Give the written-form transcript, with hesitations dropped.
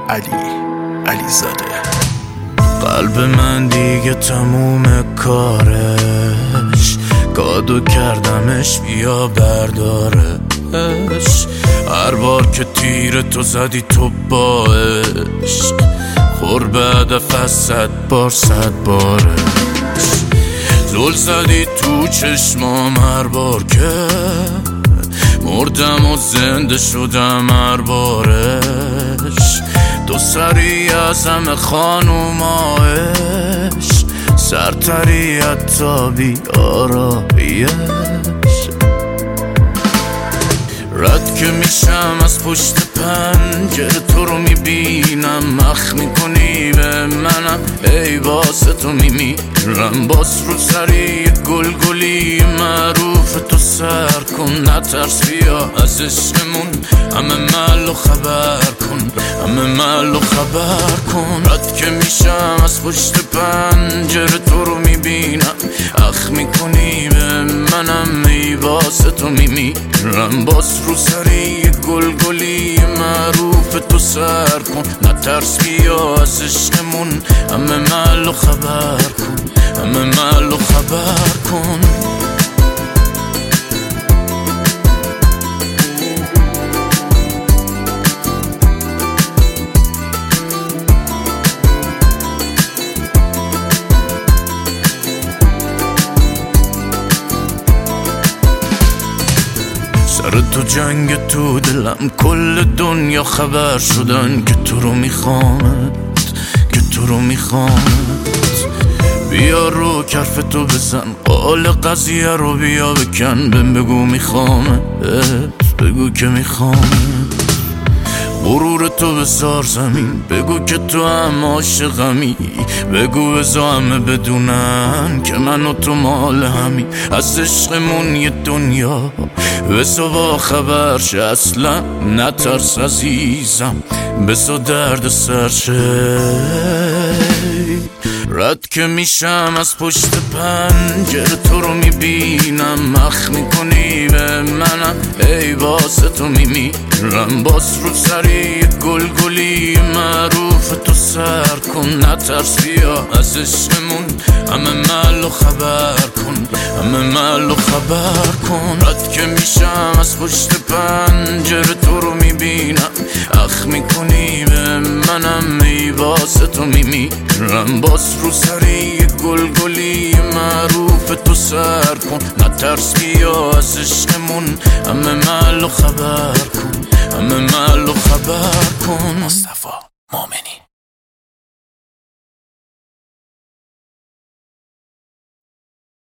علی زاده. قلب من دیگه تموم کارش، گادو کردمش بیا بردارش. هر بار که تیر تو زدی تو باش، خور بعد از 100 بار 100 بارش. زل زدی تو چشمام هر بار که مردم و زنده شدم هر بارش. تو سری از همه خانومایش، سرتری حتی بی آرایش. رد که میشم از پشت پنجره تو رو میبینم، مخ میکنی به منم ای واسه تو میمیرم. باز رو سری گلگلی معروف تو سر کن، نترس بیا از عشقمون همه محلو خبر کن، همه محلو خبر کن. رد که میشم از پشت پنجره تو رو میبینم، اخ میکنی به منم ای واسه تو میمیرم. باز رو سری گلگلی معروف تو سر کن، نترس بیا از عشقمون همه محلو خبر کن، همه محلو خبر کن. سر تو جنگ تو دلم، کل دنیا خبر شدن که تو رو میخوامت، که تو رو میخوامت. بیا رو کرف تو بزن، قال قضیه رو بیا بکن، بگو میخوامت، بگو که میخوامت. غرور تو بذار زمین، بگو که تو هم عاشقمی، بگو بذار همه بدونن که من و تو مال همی. از عشقمون یه دنیا بذار با خبر شه، اصلا نترس عزیزم بذار درد سر شه. رد که میشم از پشت پنجره تو رو میبینم، مخ میکنی به منم ای واسه تو میمیرم. باز رو سری گلگلی معروف تو سر کن، نترس بیا از عشقمون همه محلو خبر کن، همه محلو خبر کن. رد که میشم از پشت پنجره تو رو میبینم، اخ میکنی به منم ای واسه تو میمیرم. باز رو سری گلگلی معروف تو سر کن، نترس بیا از عشقمون همه محلو خبر کن، همه محلو خبر کن. مصطفی